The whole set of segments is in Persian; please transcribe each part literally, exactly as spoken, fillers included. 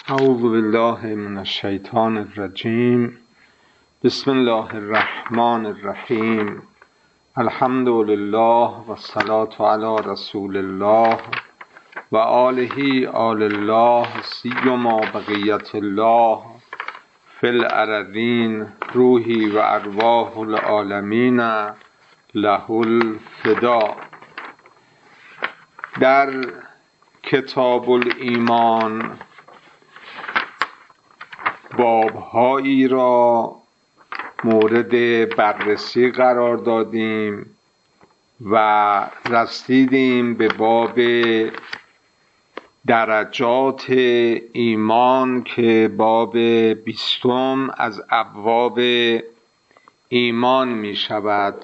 اعوذ بالله من الشیطان الرجیم. بسم الله الرحمن الرحیم. الحمد لله و الصلاة علی رسول الله و آله آل الله سیما بقیت الله فی الارضین روحی و ارواح العالمین له الفدا. در کتاب الایمان باب‌هایی را مورد بررسی قرار دادیم و رسیدیم به باب درجات ایمان که باب بیستم از ابواب ایمان می شود.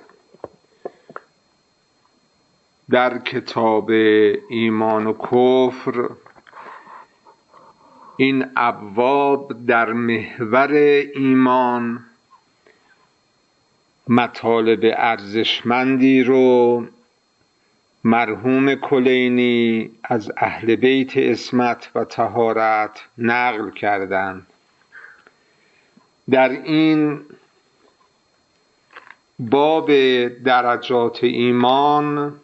در کتاب ایمان و کفر این ابواب در محور ایمان مطالب ارزشمندی رو مرحوم کلینی از اهل بیت عصمت و طهارت نقل کردند. در این باب درجات ایمان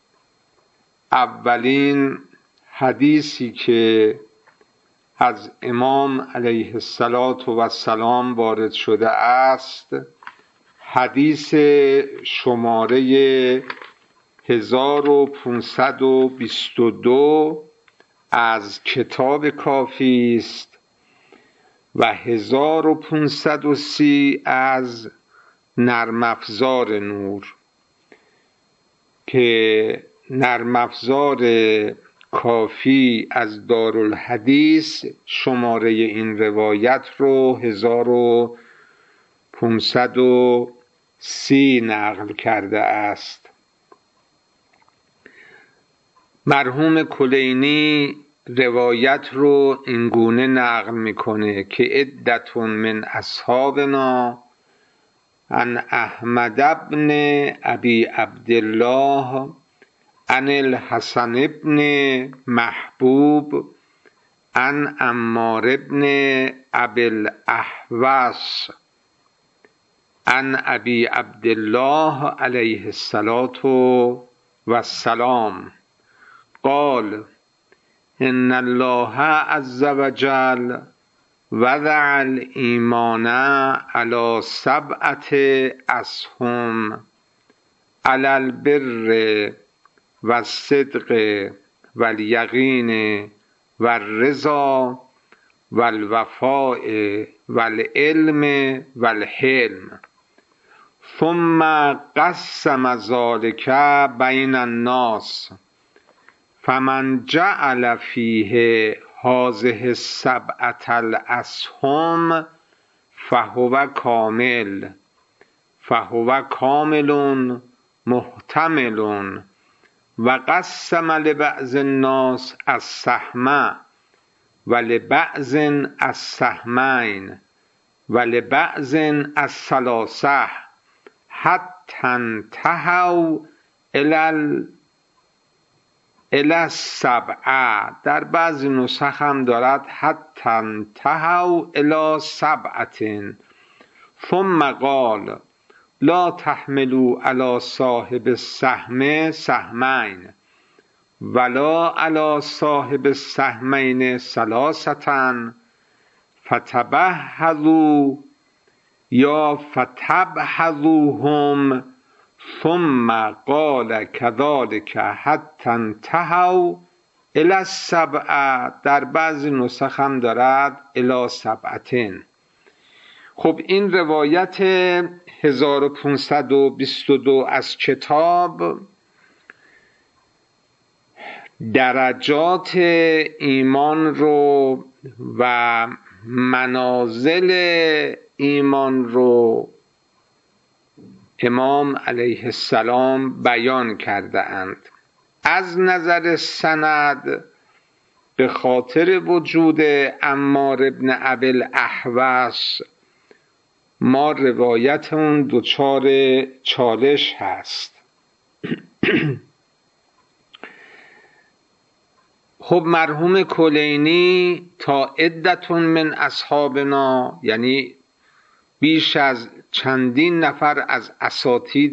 اولین حدیثی که از امام علیه السلام وارد شده است حدیث شماره هزار و پانصد و بیست و دو از کتاب کافی است و هزار و پانصد و سی از نرم افزار نور که نرم افزار کافی از دارالحدیث شماره این روایت رو هزار و پانصد و سی نقل کرده است. مرحوم کلینی روایت رو اینگونه نقل میکنه که عدتون من اصحابنا عن احمد بن ابی عبدالله عن الحسن ابن محبوب عن عمار ابن ابی الاحوص عن ابی عبدالله علیه الصلاة والسلام قال ان الله عز وجل وضع الایمان علی سبعة اسهم علی البر و الصدق و الیقین و الرضا و الوفاء و العلم و الحلم ثم قسم ذلك بین الناس فمن جعل فیه هذه السبعة الاسهم فهو کامل فهو کامل محتمل و قسم لبعض الناس السهم و لبعض السهمین و لبعض الثلاثه حتی انتهوا الی السبعه. در بعضی نسخ هم دارد حتی انتهوا الی سبعة. ثم قال لا تحملوا علی صاحب السهم سهمین ولا علی صاحب السهمین ثلاثة فتبهضوا یا فتبهضوهم. ثم قال كذلك حتى انتهوا الی السبعة. در بعضی نسخ هم دارد الی سبعة. خب این روایت هزار و پانصد و بیست و دو از کتاب درجات ایمان رو و منازل ایمان رو امام علیه السلام بیان کرده اند. از نظر سند به خاطر وجود عمار ابن ابی الاحوص ما روایت اون دچار چالش هست. خب مرحوم کلینی تا عدتون من اصحابنا، یعنی بیش از چندین نفر از اساتید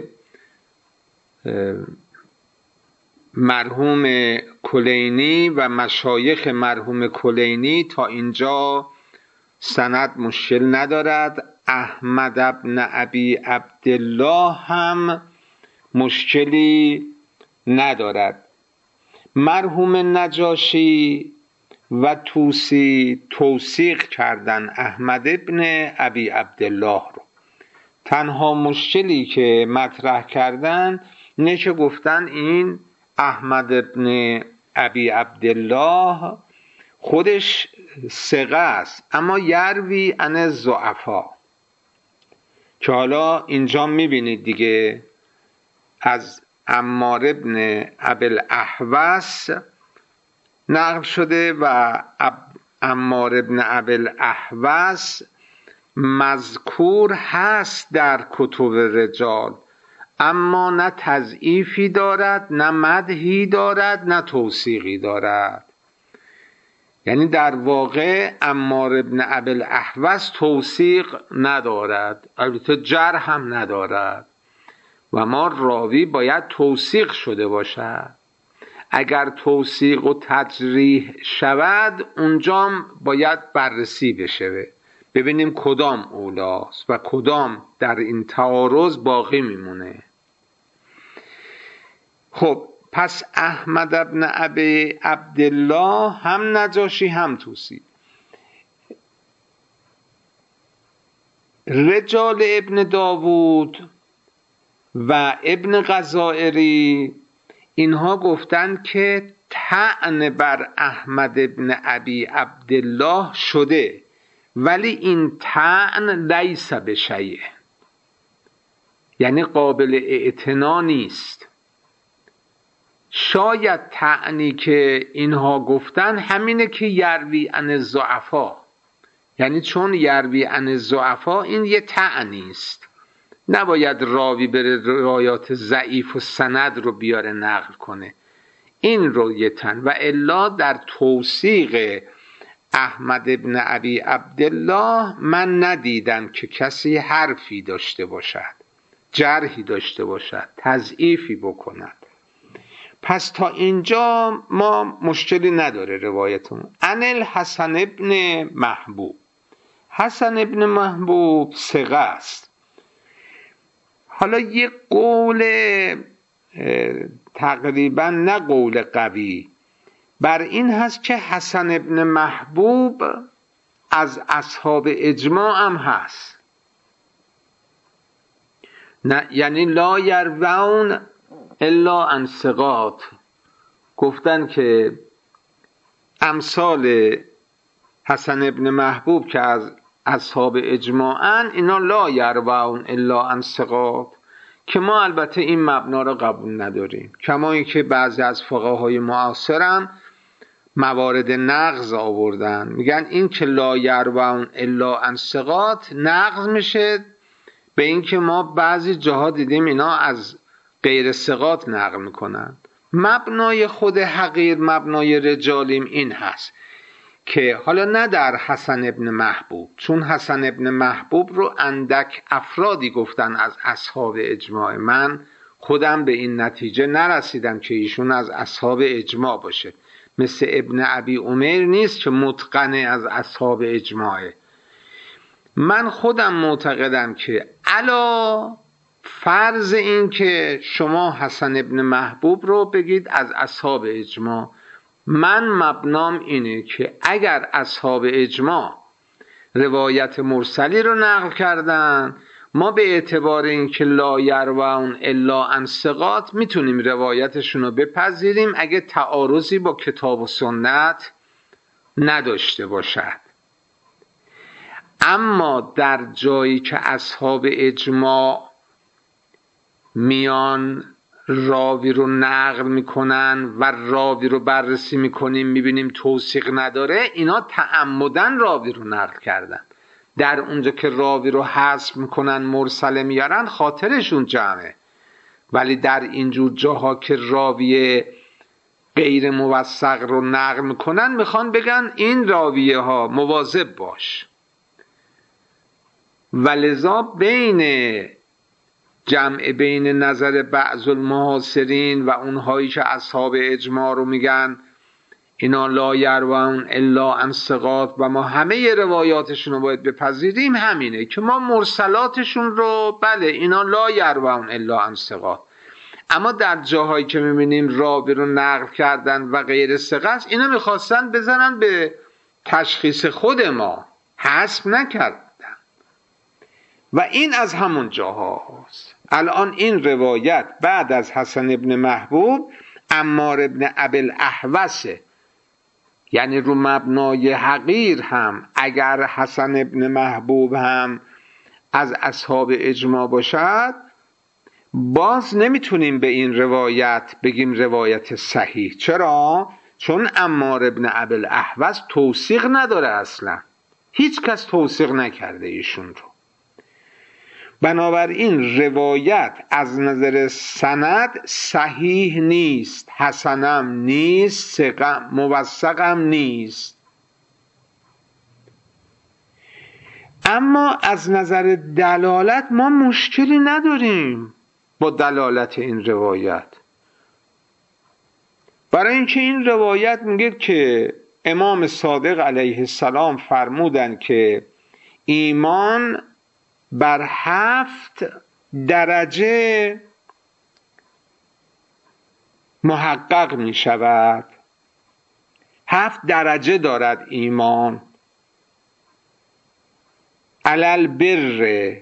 مرحوم کلینی و مشایخ مرحوم کلینی تا اینجا سند مشکل ندارد. احمد ابن ابی عبدالله هم مشکلی ندارد. مرحوم نجاشی و توسی توثیق کردن احمد ابن ابی عبدالله رو. تنها مشکلی که مطرح کردن اینه که گفتن این احمد ابن ابی عبدالله خودش ثقه است اما یروی عن الضعفا، که حالا اینجا میبینید دیگه از عمار ابن ابوالاحوص نقل شده و عمار ابن ابوالاحوص مذکور هست در کتب رجال، اما نه تضعیفی دارد، نه مدحی دارد، نه توثیقی دارد. یعنی در واقع عمار ابن ابوالاحوص توثیق ندارد، البته جرح هم ندارد و ما راوی باید توثیق شده باشد. اگر توثیق و تجریح شود اونجا باید بررسی بشه، ببینیم کدام اولاست و کدام در این تعارض باقی میمونه. خب پس احمد ابن ابی عبدالله هم نجاشی هم توسی. رجال ابن داوود و ابن غزائری اینها گفتند که طعن بر احمد ابن ابی عبدالله شده، ولی این طعن لیس بشیء، یعنی قابل اعتنا نیست. شاید طعنی که اینها گفتن همینه که یروی عن الضعفا، یعنی چون یروی عن الضعفا این یه طعنی است، نباید راوی بره روایات ضعیف و سند رو بیاره نقل کنه، این رو یه تن. و الا در توثیق احمد ابن ابی عبدالله من ندیدم که کسی حرفی داشته باشد، جرحی داشته باشد، تضعیفی بکند. پس تا اینجا ما مشکلی نداره روایتمون. عن الحسن ابن محبوب، حسن ابن محبوب ثقه است. حالا یک قول تقریبا نه قول قوی بر این هست که حسن ابن محبوب از اصحاب اجماع هم هست، نه یعنی لا یروون الا عن ثقات. گفتن که امثال حسن ابن محبوب که از اصحاب اجماعن اینا لا یروون الا عن ثقات، که ما البته این مبنا را قبول نداریم، کما اینکه بعضی از فقهای معاصرم موارد نقض آوردن، میگن این که لا یروون الا عن ثقات نقض میشه به این که ما بعضی جاها دیدیم اینا از غیر ثقات نقل میکنن. مبنای خود حقیر، مبنای رجالیم این هست که حالا نه در حسن ابن محبوب، چون حسن ابن محبوب رو اندک افرادی گفتن از اصحاب اجماع، من خودم به این نتیجه نرسیدم که ایشون از اصحاب اجماع باشه، مثل ابن ابی عمر نیست که متقنه از اصحاب اجماعه. من خودم معتقدم که علا فرض این که شما حسن ابن محبوب رو بگید از اصحاب اجماع، من مبنام اینه که اگر اصحاب اجماع روایت مرسلی رو نقل کردن، ما به اعتبار اینکه لا یروون الا عن ثقات میتونیم روایتشون رو بپذیریم اگه تعارضی با کتاب و سنت نداشته باشد. اما در جایی که اصحاب اجماع میان راوی رو نقل میکنن و راوی رو بررسی میکنیم میبینیم توثیق نداره، اینا تعمدن راوی رو نقل کردن. در اونجا که راوی رو حذف میکنن مرسله میارن خاطرشون جمعه، ولی در اینجور جاها که راوی غیر موثق رو نقل میکنن میخوان بگن این راویه ها مواظب باش. ولذا بین جمع بین نظر بعض المعاصرین و اونهایی که اصحاب اجماع رو میگن اینا لا یروون الا عن ثقات و ما همه روایاتشون رو باید بپذیریم، همینه که ما مرسلاتشون رو بله اینا لا یروون الا عن ثقات، اما در جاهایی که میبینیم راوی رو نقل کردن و غیر ثقه است اینا میخواستن بزنن به تشخیص خود ما، حسب نکردن و این از همون جاهاست. الان این روایت بعد از حسن ابن محبوب عمار ابن ابی الاحوصه، یعنی رو مبنای حقیر هم اگر حسن ابن محبوب هم از اصحاب اجماع باشد باز نمیتونیم به این روایت بگیم روایت صحیح. چرا؟ چون عمار ابن ابی الاحوص توثیق نداره، اصلا هیچ کس توثیق نکرده ایشون رو. بنابراین روایت از نظر سند صحیح نیست، حسنم نیست، ثقه موثقم نیست. اما از نظر دلالت ما مشکلی نداریم با دلالت این روایت، برای اینکه این روایت میگه که امام صادق علیه السلام فرمودن که ایمان بر هفت درجه محقق می شود. هفت درجه دارد ایمان: علل بر،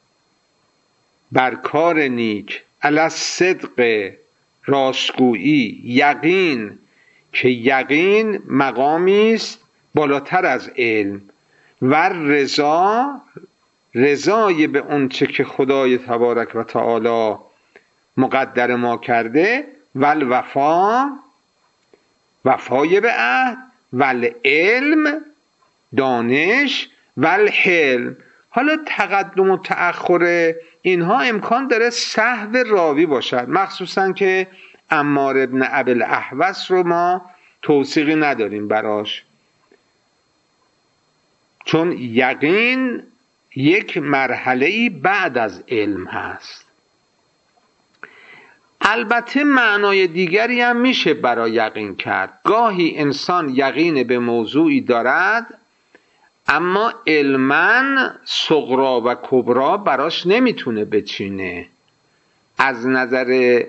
بر کار نیک، علل صدق، راستگویی، یقین که یقین مقامی است بالاتر از علم، و رضا، رضای به اون چه که خدای تبارک و تعالی مقدر ما کرده، و الوفا، وفای به عهد، و العلم، دانش، و الحلم. حالا تقدم و تأخر اینها امکان داره سهو راوی باشد، مخصوصا که عمار ابن ابی الاحوص رو ما توثیقی نداریم براش، چون یقین یک مرحله‌ای بعد از علم هست. البته معنای دیگری هم میشه برای یقین کرد. گاهی انسان یقین به موضوعی دارد اما علماً صغرا و کبرا براش نمیتونه بچینه، از نظر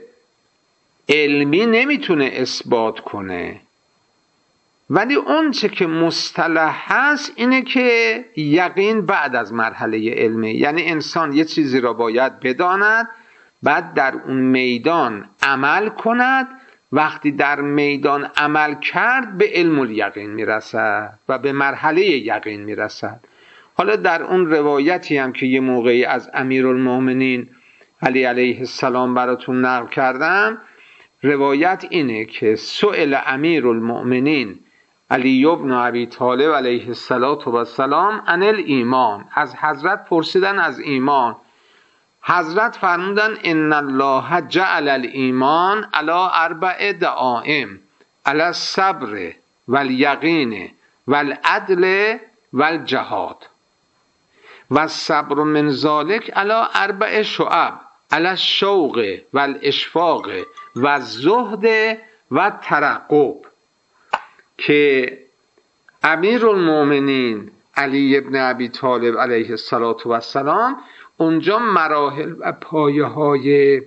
علمی نمیتونه اثبات کنه، ولی اون چه که مصطلح هست اینه که یقین بعد از مرحله علمه، یعنی انسان یه چیزی را باید بداند، بعد در اون میدان عمل کند، وقتی در میدان عمل کرد به علم الیقین میرسد و به مرحله یقین میرسد. حالا در اون روایتی هم که یه موقعی از امیرالمومنین علی علیه السلام براتون نقل کردم، روایت اینه که سئل امیرالمومنین علی ابن ابی طالب علیه السلام عن الایمان، از حضرت پرسیدن از ایمان. حضرت فرمودن ان الله جعل الایمان علی اربع دعائم: علی الصبر والیقین والعدل والجهاد، و الصبر من ذلک علی اربع شعب: علی الشوق والاشفاق والزهد والترقب. که امیرالمومنین علی ابن ابی طالب علیه السلام اونجا مراحل و پایه های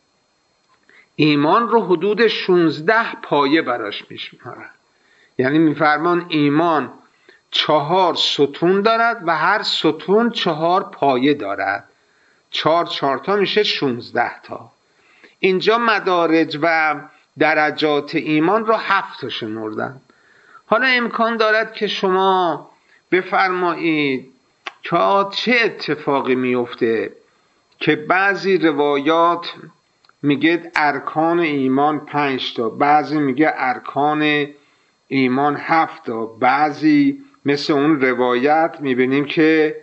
ایمان رو حدود شانزده پایه براش میشمارن، یعنی میفرمان ایمان چهار ستون دارد و هر ستون چهار پایه دارد، چهار چهار تا میشه شانزده تا. اینجا مدارج و درجات ایمان رو هفت تا شمردن. حالا امکان دارد که شما بفرمایید که چه اتفاقی میفته که بعضی روایات میگه ارکان ایمان پنج تا، بعضی میگه ارکان ایمان هفت تا، بعضی مثل اون روایت میبینیم که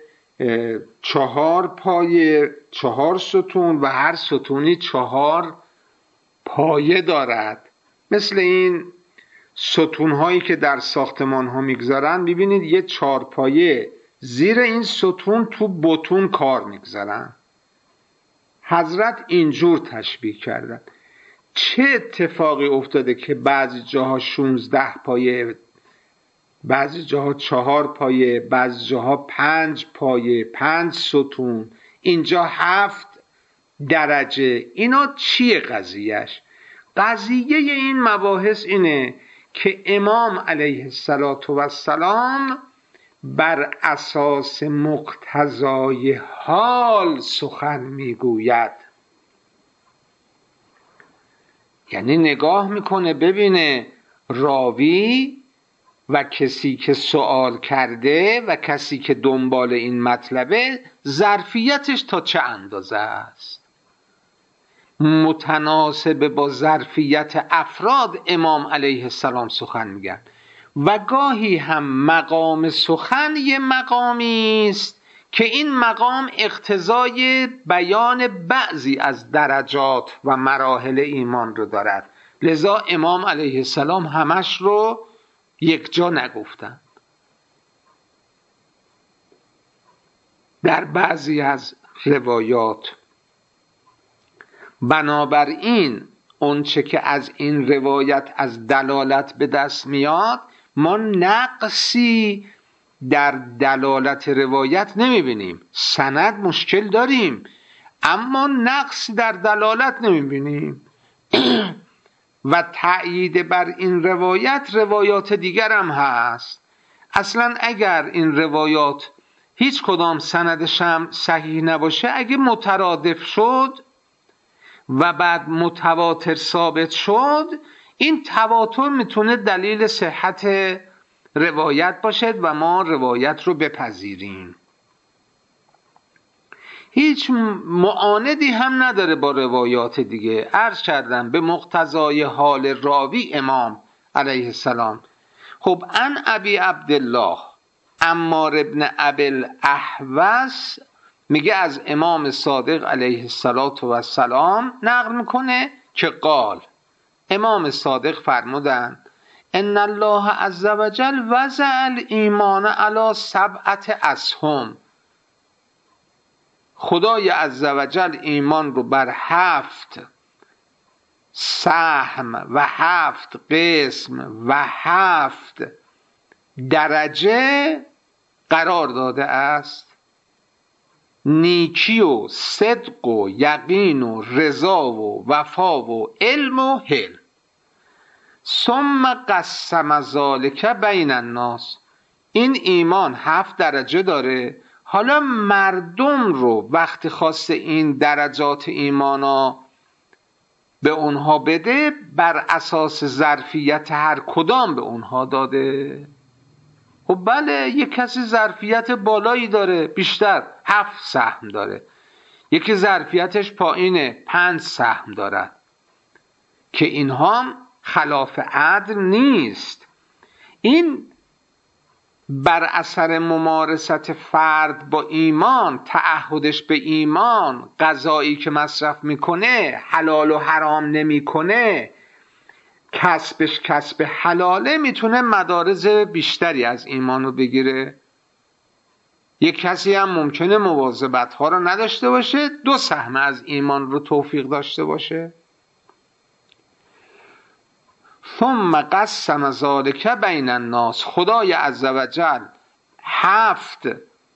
چهار پایه، چهار ستون و هر ستونی چهار پایه دارد. مثل این ستونهایی که در ساختمان ها میگذارن، ببینید یه چارپایه زیر این ستون تو بتون کار میگذارن. حضرت اینجور تشبیه کردن. چه اتفاقی افتاده که بعضی جاها شونزده پایه، بعضی جاها چهار پایه، بعضی جاها پنج پایه، پنج ستون، اینجا هفت درجه. اینا چیه قضیهش؟ قضیه این مباحث اینه که امام علیه السلام بر اساس مقتضای حال سخن میگوید. یعنی نگاه میکنه ببینه راوی و کسی که سوال کرده و کسی که دنبال این مطلبه ظرفیتش تا چه اندازه است، متناسب با ظرفیت افراد امام علیه السلام سخن میگن. و گاهی هم مقام سخن یه مقامی است که این مقام اقتضای بیان بعضی از درجات و مراحل ایمان رو دارد، لذا امام علیه السلام همش رو یک جا نگفتن. در بعضی از روایات بنابراین اونچه که از این روایت از دلالت به دست میاد، ما نقصی در دلالت روایت نمیبینیم. سند مشکل داریم اما نقصی در دلالت نمیبینیم. و تأیید بر این روایت روایات دیگر هم هست. اصلا اگر این روایات هیچ کدام سندش هم صحیح نباشه، اگه مترادف شد و بعد متواتر ثابت شد، این تواتر میتونه دلیل صحت روایت باشد و ما روایت رو بپذیریم. هیچ معاندی هم نداره با روایات دیگه. عرض کردم به مقتضای حال راوی امام علیه السلام. خب ان ابی عبدالله عمار ابن ابی الاحوص میگه از امام صادق علیه السلام نقل میکنه که قال، امام صادق فرمودن ان الله عز وجل وضع الایمان علی سبعت اسهم. خدای عز وجل ایمان رو بر هفت سهم و هفت قسم و هفت درجه قرار داده است: نیکی و صدق و یقین و رضا و وفا و علم و حلم. ثم قسم ذلک بین الناس. این ایمان هفت درجه داره. حالا مردم رو وقتی خواسته این درجات ایمانا به اونها بده، بر اساس ظرفیت هر کدام به اونها داده. خب بله، یک کسی ظرفیت بالایی داره، بیشتر هفت سهم داره، یکی ظرفیتش پایینه، پنج سهم دارد، که اینها خلاف عدل نیست. این بر اثر ممارست فرد با ایمان، تعهدش به ایمان، غذایی که مصرف میکنه حلال و حرام نمیکنه، کسبش کسب حلاله، میتونه مدارج بیشتری از ایمان رو بگیره. یک کسی هم ممکنه مواظبت ها رو نداشته باشه، دو سهم از ایمان رو توفیق داشته باشه. ثم قسم ذلک بین الناس. خدای عزوجل هفت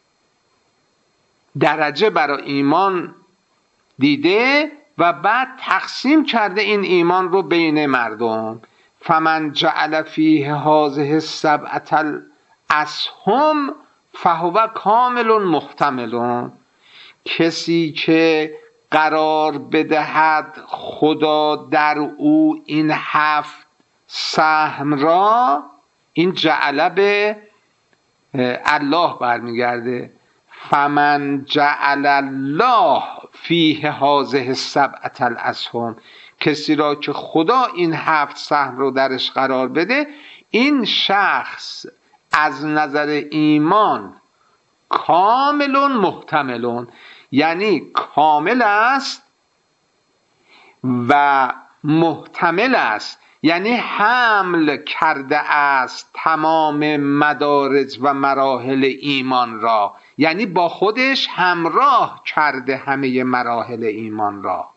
درجه برای ایمان دیده و بعد تقسیم کرده این ایمان رو بین مردم. فمن جعل فیه هذه السبعة الاسهم فهو کامل محتمل. کسی که قرار بدهد خدا در او این هفت سهم را، این جعل به الله برمیگرده. فمن جعل الله فیه هذه السبعة الاسهم. کسی را که خدا این هفت سهم رو درش قرار بده، این شخص از نظر ایمان کامل محتمل، یعنی کامل است و محتمل است، یعنی حمل کرده است تمام مدارج و مراحل ایمان را، یعنی با خودش همراه کرده همه مراحل ایمان را.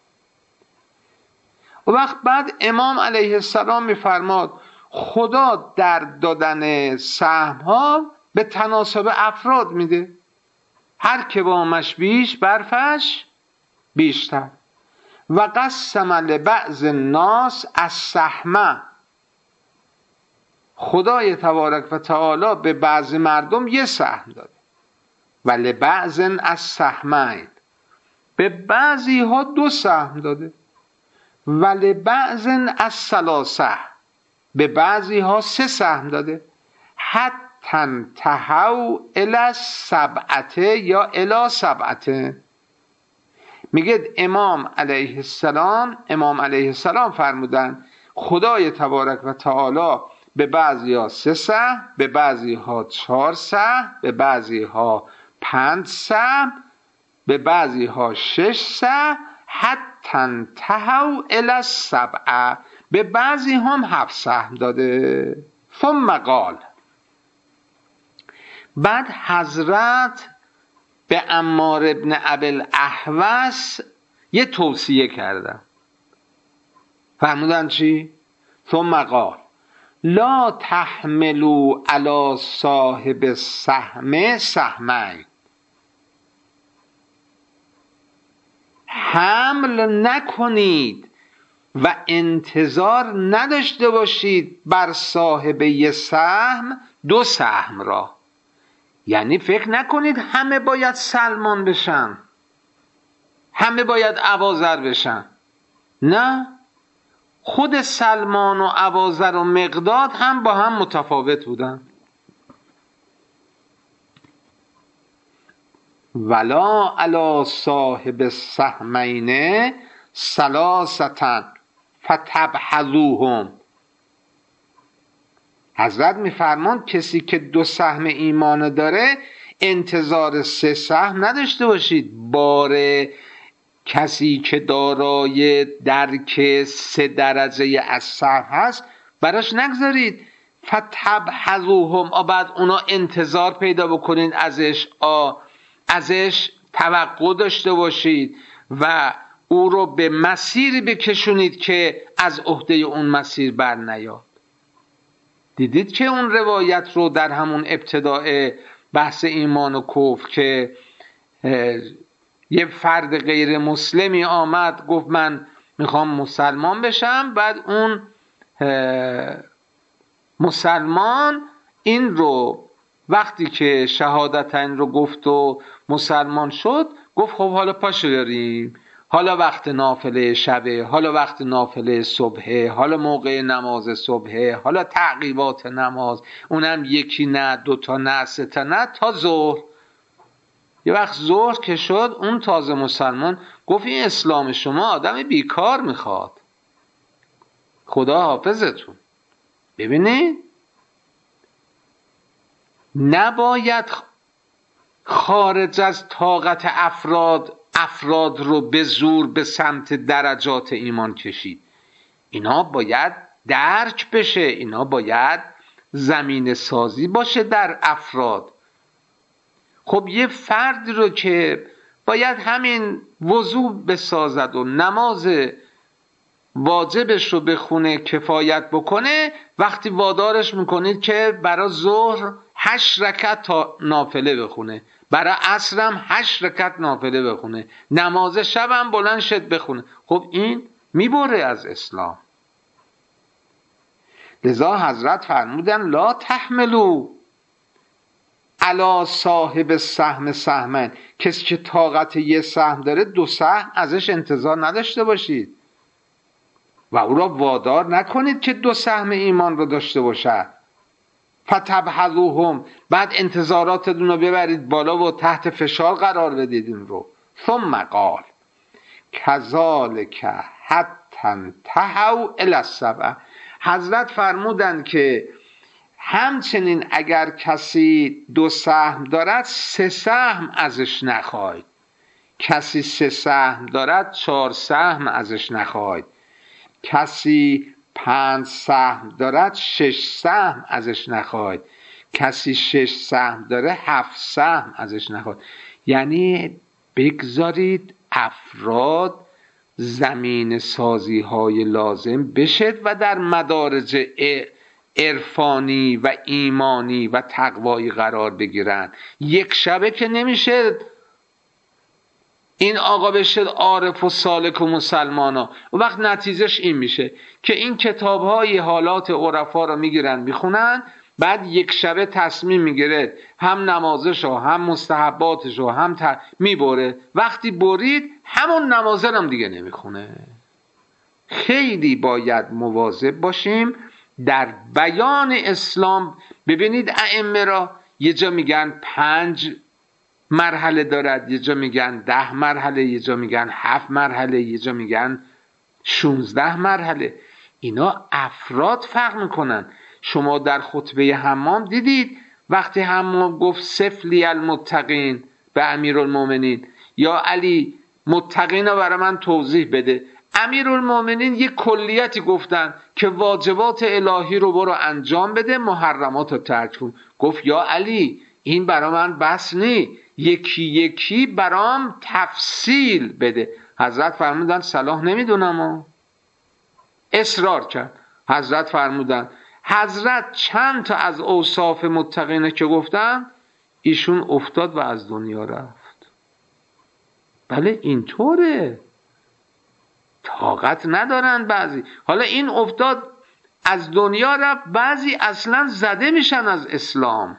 و وقت بعد امام علیه السلام میفرماد خدا در دادن سهم ها به تناسب افراد میده، هر که وامش بیش برفش بیشتر. و قسم لبعض الناس السهم، خدای تبارک و تعالی به بعض مردم یه سهم داده. و لبعض السهمین، به بعضی ها دو سهم داده. و لبعض الثلاثه، به بعضی ها سه سهم داده. حتی انتهوا الی السبعه یا الی سبعه. میگه امام علیه السلام امام علیه السلام فرمودن خدای تبارک و تعالی به بعضی ها سه سهم، به بعضی ها چهار سهم، به بعضی ها پنج سهم، به بعضی ها شش سهم، حتی انتهوا الی السبعه، به بعضی هم هفت سهم داده. ثم قال، بعد حضرت به عمار ابن ابی الاحوص یه توصیه کردن. فرمودن چی؟ ثم قال لا تحملوا علی صاحب السهم سهمین، حمل نکنید و انتظار نداشته باشید بر صاحب یه سهم دو سهم را. یعنی فکر نکنید همه باید سلمان بشن، همه باید ابوذر بشن. نه، خود سلمان و ابوذر و مقداد هم با هم متفاوت بودن. ولا علی صاحب السهمین ثلاثه فتبحثوهم، حضرت میفرمان کسی که دو سهم ایمان داره انتظار سه سهم نداشته باشید. باره کسی که دارای درک سه درجه از سهم هست براش نگذارید. فتبحثوهم، آ بعد اونا انتظار پیدا بکنید ازش، آ ازش توقع داشته باشید و او رو به مسیری بکشونید که از عهده اون مسیر بر نیاد. دیدید که اون روایت رو در همون ابتدای بحث ایمان و کفر که یه فرد غیر مسلمی آمد گفت من میخوام مسلمان بشم، بعد اون مسلمان این رو وقتی که شهادتین رو گفت و مسلمان شد گفت خب حالا پاشو داریم، حالا وقت نافله شبه، حالا وقت نافله صبحه، حالا موقع نماز صبحه، حالا تعقیبات نماز، اونم یکی نه، دوتا نه، سه تا نه، تا ظهر. یه وقت ظهر که شد اون تازه مسلمان گفت این اسلام شما آدم بیکار میخواد، خدا حافظتون. ببینید نباید خارج از طاقت افراد افراد رو به زور به سمت درجات ایمان کشید. اینا باید درک بشه، اینا باید زمین سازی باشه در افراد. خب یه فرد رو که باید همین وضو بسازد و نماز واجبش رو بخونه کفایت بکنه، وقتی وادارش میکنید که برای ظهر هشت رکعت تا نافله بخونه، برای عصر هم هشت رکعت نافله بخونه، نماز شب هم بلند شد بخونه، خب این میبره از اسلام. لذا حضرت فرمودن لا تحملوا علی صاحب السهم سهمین، کسی که طاقت یه سهم داره دو سهم ازش انتظار نداشته باشید و او را وادار نکنید که دو سهم ایمان رو داشته باشد. فتبحثوهم، بعد انتظاراتتون رو ببرید بالا و تحت فشار قرار بدید این رو. ثم قال کذالک حتی انتهوا الی السبعه، حضرت فرمودند که همچنین اگر کسی دو سهم دارد سه سهم ازش نخواهید، کسی سه سهم دارد چهار سهم ازش نخواهید، کسی پنج سهم دارد شش سهم ازش نخواهید، کسی شش سهم داره هفت سهم ازش نخواهید. یعنی بگذارید افراد زمین سازی های لازم بشد و در مدارج عرفانی و ایمانی و تقوایی قرار بگیرن. یک شبه که نمیشه این آقا بشه عارف و سالک و مسلمان ها. و وقت نتیجهش این میشه که این کتاب های حالات عرفا رو میگیرن میخونن، بعد یک شبه تصمیم میگیره هم نمازش رو هم مستحباتش رو هم ت... میبره. وقتی برید همون نمازه هم دیگه نمیخونه. خیلی باید مواظب باشیم در بیان اسلام. ببینید ائمه را یه جا میگن پنج مرحله دارد، یه جا میگن ده مرحله، یه جا میگن هفت مرحله، یه جا میگن شونزده مرحله. اینا افراد فرق میکنن. شما در خطبه حمام دیدید وقتی حمام گفت سفلی المتقین به امیرالمومنین، یا علی متقین رو برای من توضیح بده. امیرالمومنین یک کلیتی گفتن که واجبات الهی رو برو انجام بده، محرمات رو ترک کن. گفت یا علی این برای من بس نی، یکی یکی برام تفصیل بده. حضرت فرمودن صلاح نمیدونم، اصرار کرد. حضرت فرمودن حضرت چند تا از اوصاف متقینه که گفتن ایشون افتاد و از دنیا رفت. بله اینطوره، طاقت ندارن بعضی. حالا این افتاد از دنیا رفت، بعضی اصلا زده میشن از اسلام.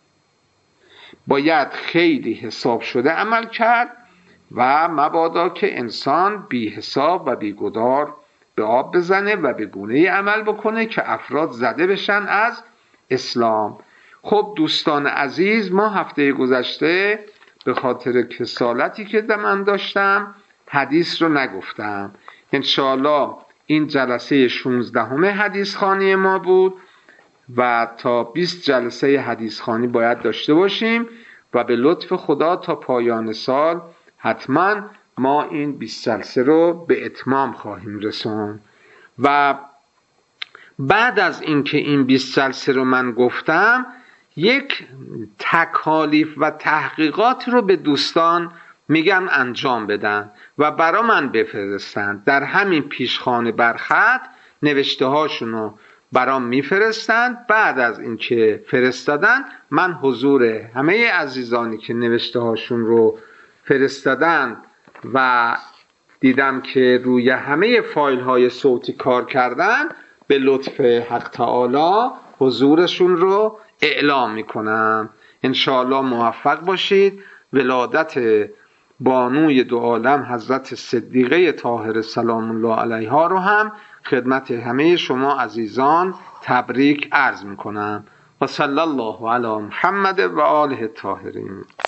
باید خیلی حساب شده عمل کرد و مبادا که انسان بی حساب و بی گدار به آب بزنه و به گونه عمل بکنه که افراد زده بشن از اسلام. خب دوستان عزیز، ما هفته گذشته به خاطر کسالتی که من داشتم حدیث رو نگفتم. انشاءالله این جلسه شانزدهم حدیث خوانی ما بود و تا بیست جلسه حدیث خوانی باید داشته باشیم و به لطف خدا تا پایان سال حتما ما این بیست جلسه رو به اتمام خواهیم رسوند. و بعد از اینکه این بیست جلسه رو من گفتم، یک تکالیف و تحقیقات رو به دوستان میگم انجام بدن و برا من بفرستن. در همین پیشخانه برخط نوشته هاشونو برام میفرستن. بعد از اینکه فرستادن من حضور همه عزیزانی که نوشته هاشون رو فرستادن و دیدم که روی همه فایل های صوتی کار کردن، به لطف حق تعالی حضورشون رو اعلام میکنم. انشاءالله موفق باشید. ولادت بانوی دو عالم حضرت صدیقه طاهره سلام الله علیها رو هم خدمت همه شما عزیزان تبریک عرض میکنم. و صلی الله علی محمد و آله الطاهرین.